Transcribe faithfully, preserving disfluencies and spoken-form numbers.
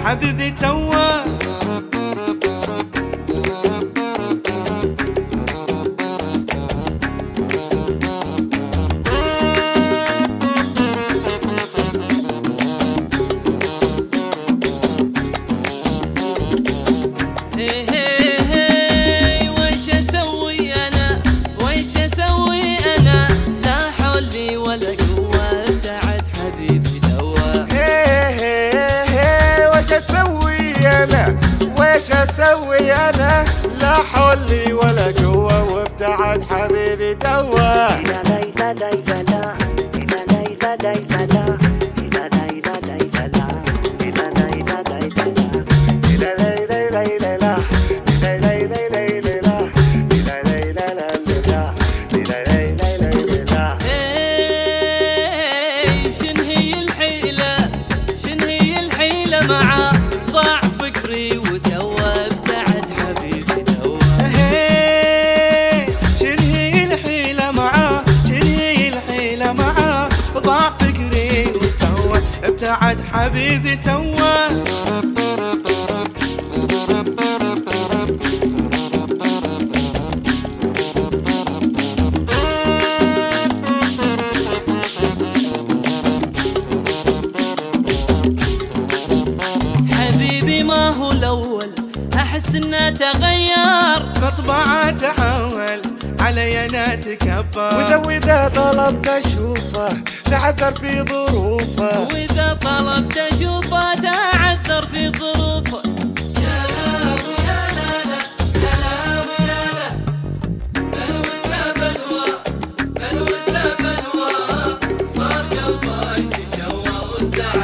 حبيبي توه. ويش اسوي انا لا حول لي ولا قوة وابتعد حبيبي توه. معاه ضاع فكري وتوه ابتعد حبيبي توه. شن هي الحيلة معاه شن هي الحيلة معاه ضاع فكري وتوه ابتعد حبيبي توه. ما هو الأول أحس إنه تغير فطبعه تحول علي أنا تكبر. وإذا وإذا طلبت أشوفه تعذر في ظروفه. وإذا طلبت أشوفه تعذر في ظروفه. يا لا ويا لا لا يا لا ويا لا بلوتنا بلوى بلوتنا بلوى صار قلبي يتجوى وابتعد